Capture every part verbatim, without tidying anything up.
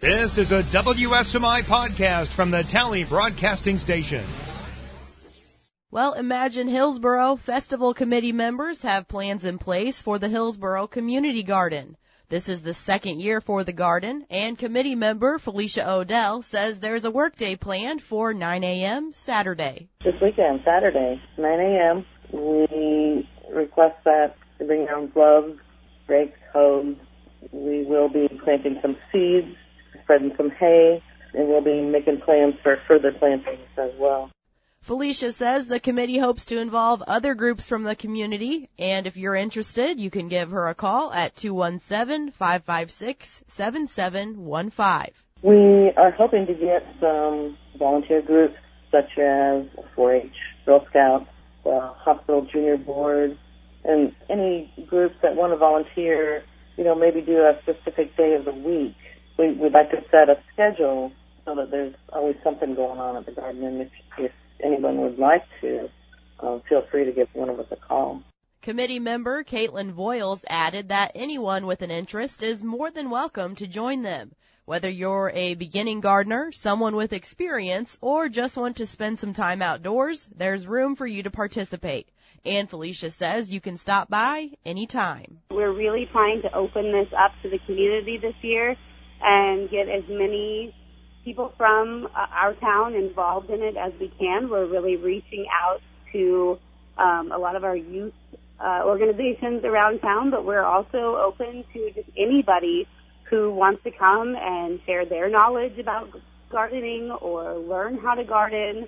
This is a W S M I podcast from the Tally Broadcasting Station. Well, Imagine Hillsboro Festival Committee members have plans in place for the Hillsboro Community Garden. This is the second year for the garden, and committee member Felicia Odell says there's a workday planned for nine a.m. Saturday. This weekend, Saturday, nine a.m., we request that to bring your own gloves, rakes, hoes. We will be planting some seeds, spreading some hay, and we'll be making plans for further plantings as well. Felicia says the committee hopes to involve other groups from the community, and if you're interested, you can give her a call at two one seven, five five six, seven seven one five. We are hoping to get some volunteer groups such as four H, Girl Scouts, the Hospital Junior Board, and any groups that want to volunteer, you know, maybe do a specific day of the week. We, we'd like to set a schedule so that there's always something going on at the garden, and if, if anyone would like to, uh, feel free to give one of us a call. Committee member Caitlin Voiles added that anyone with an interest is more than welcome to join them. Whether you're a beginning gardener, someone with experience, or just want to spend some time outdoors, there's room for you to participate. And Felicia says you can stop by anytime. We're really trying to open this up to the community this year and get as many people from uh, our town involved in it as we can. We're really reaching out to um, a lot of our youth uh, organizations around town, but we're also open to just anybody who wants to come and share their knowledge about gardening or learn how to garden.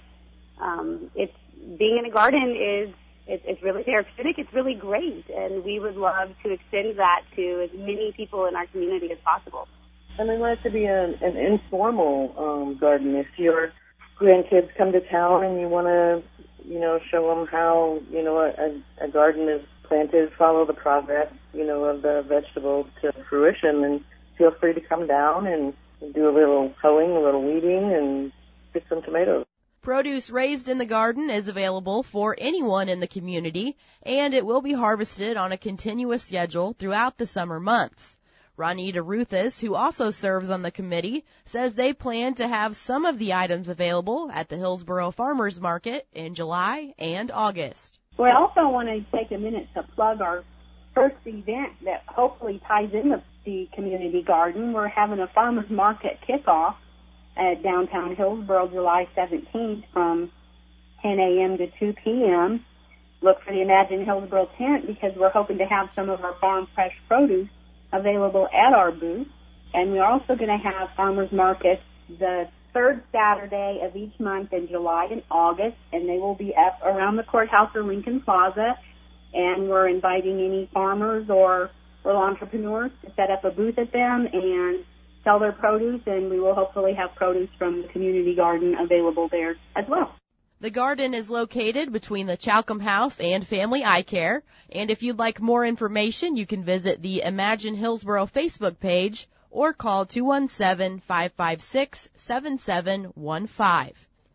Um, it's being in a garden is it, it's really therapeutic. It's really great, and we would love to extend that to as many people in our community as possible. And we want it to be an, an informal um, garden. If your grandkids come to town and you want to, you know, show them how, you know, a, a garden is planted, follow the progress, you know, of the vegetable to fruition, and feel free to come down and do a little hoeing, a little weeding, and pick some tomatoes. Produce raised in the garden is available for anyone in the community, and it will be harvested on a continuous schedule throughout the summer months. Ronita Ruthis, who also serves on the committee, says they plan to have some of the items available at the Hillsboro Farmers Market in July and August. We also want to take a minute to plug our first event that hopefully ties in the, the community garden. We're having a farmers market kickoff at downtown Hillsboro July seventeenth from ten a.m. to two p.m. Look for the Imagine Hillsboro tent because we're hoping to have some of our farm fresh produce available at our booth. And we're also going to have farmers markets the third Saturday of each month in July and August, and they will be up around the courthouse or Lincoln Plaza. And we're inviting any farmers or little entrepreneurs to set up a booth at them and sell their produce, and we will hopefully have produce from the community garden available there as well. The garden is located between the Chalcom House and Family Eye Care, and if you'd like more information, you can visit the Imagine Hillsboro Facebook page or call two one seven, five five six, seven seven one five.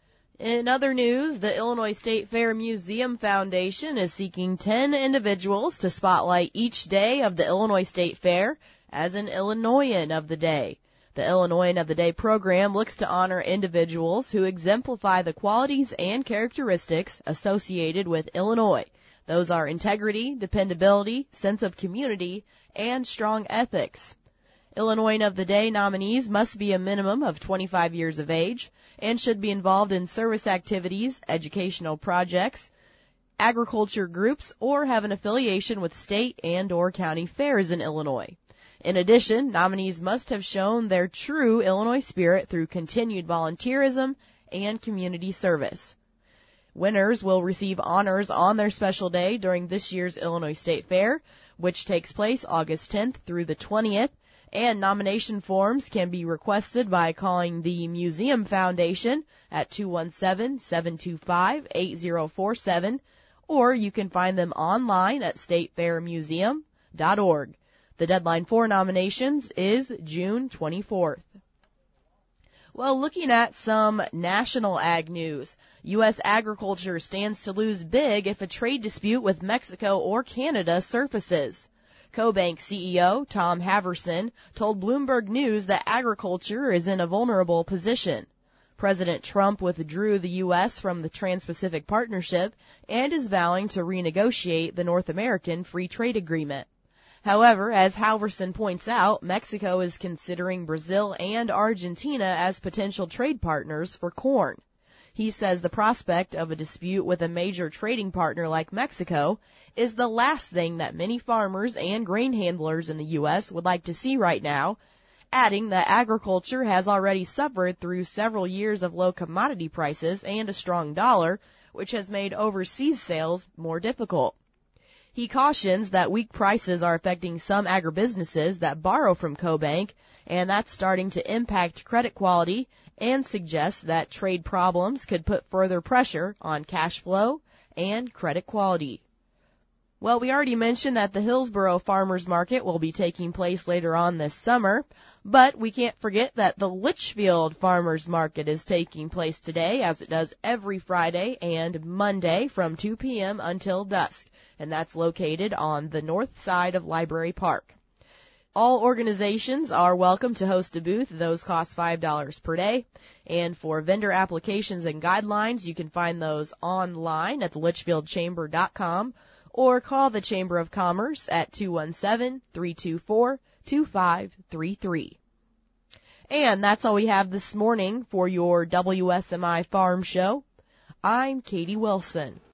In other news, the Illinois State Fair Museum Foundation is seeking ten individuals to spotlight each day of the Illinois State Fair as an Illinoisan of the Day. The Illinoisan of the Day program looks to honor individuals who exemplify the qualities and characteristics associated with Illinois. Those are integrity, dependability, sense of community, and strong ethics. Illinoisan of the Day nominees must be a minimum of twenty-five years of age and should be involved in service activities, educational projects, agriculture groups, or have an affiliation with state and or county fairs in Illinois. In addition, nominees must have shown their true Illinois spirit through continued volunteerism and community service. Winners will receive honors on their special day during this year's Illinois State Fair, which takes place August tenth through the twentieth, and nomination forms can be requested by calling the Museum Foundation at two one seven, seven two five, eight zero four seven, or you can find them online at state fair museum dot org. The deadline for nominations is June twenty-fourth. Well, looking at some national ag news, U S agriculture stands to lose big if a trade dispute with Mexico or Canada surfaces. CoBank C E O Tom Haverson told Bloomberg News that agriculture is in a vulnerable position. President Trump withdrew the U S from the Trans-Pacific Partnership and is vowing to renegotiate the North American Free Trade Agreement. However, as Halverson points out, Mexico is considering Brazil and Argentina as potential trade partners for corn. He says the prospect of a dispute with a major trading partner like Mexico is the last thing that many farmers and grain handlers in the U S would like to see right now, adding that agriculture has already suffered through several years of low commodity prices and a strong dollar, which has made overseas sales more difficult. He cautions that weak prices are affecting some agribusinesses that borrow from CoBank, and that's starting to impact credit quality, and suggests that trade problems could put further pressure on cash flow and credit quality. Well, we already mentioned that the Hillsboro Farmers Market will be taking place later on this summer, but we can't forget that the Litchfield Farmers Market is taking place today, as it does every Friday and Monday from two p.m. until dusk, and that's located on the north side of Library Park. All organizations are welcome to host a booth. Those cost five dollars per day. And for vendor applications and guidelines, you can find those online at the litchfield chamber dot com or call the Chamber of Commerce at two one seven, three two four, two five three three. And that's all we have this morning for your W S M I Farm Show. I'm Katie Wilson.